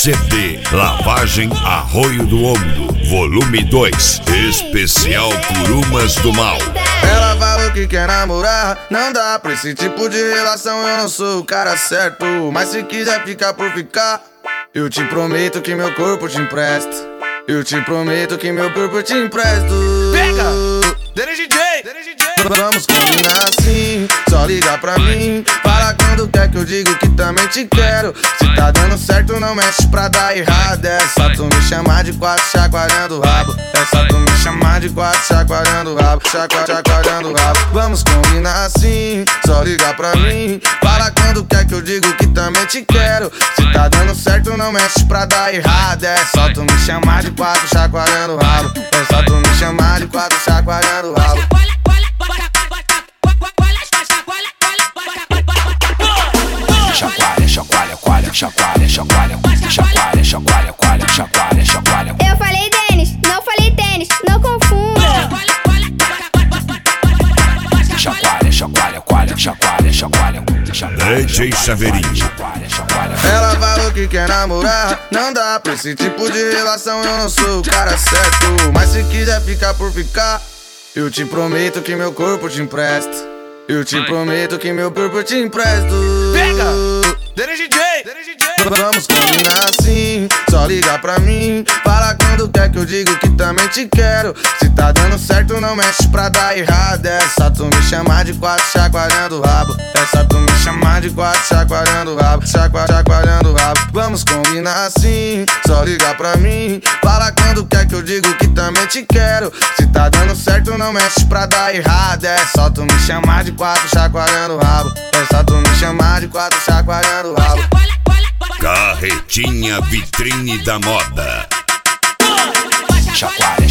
CD Lavagem Arroio do Ombro, volume 2, especial Curumas do Mal. Ela falou que quer namorar, não dá pra esse tipo de relação, eu não sou o cara certo. Mas se quiser ficar por ficar, eu te prometo que meu corpo te empresto. Eu te prometo que meu corpo te empresto. Pega! DJ! Vamos combinar assim, só liga pra mim. Fala quando quer que eu digo que também te quero. Se tá dando certo não mexe pra dar errado. É só tu me chamar de quatro chacoalhando o rabo. É só tu me chamar de quatro chacoalhando o rabo. Chacoalhando o rabo. Vamos combinar assim, só liga pra mim. Fala quando quer que eu digo que também te quero. Se tá dando certo não mexe pra dar errado. É só tu me chamar de quatro chacoalhando o rabo. É só tu me chamar de quatro chacoalhando o rabo. Chacoalha. Eu falei Denis, não falei tênis, não confunda. Chacoalha. DJ Saveirinho. Ela falou que quer namorar, não dá pra esse tipo de relação, eu não sou o cara certo. Mas se quiser ficar por ficar, eu te prometo que meu corpo te empresto. Eu te prometo que meu corpo te empresto. Pega! DJ! Vamos combinar assim, só liga pra mim. Fala quando quer que eu digo que também te quero. Se tá dando certo não mexe pra dar errado. É só tu me chamar de quatro chacoalhando o rabo. É só tu me chamar de quatro chacoalhando o rabo. Chacoalhando o rabo. Vamos combinar assim, só liga pra mim. Fala quando quer que eu digo que também te quero. Se tá dando certo não mexe pra dar errado. É só tu me chamar de quatro chacoalhando o rabo. É só tu me chamar de quatro chacoalhando o rabo. Carretinha Vitrine da Moda. Chacoalha.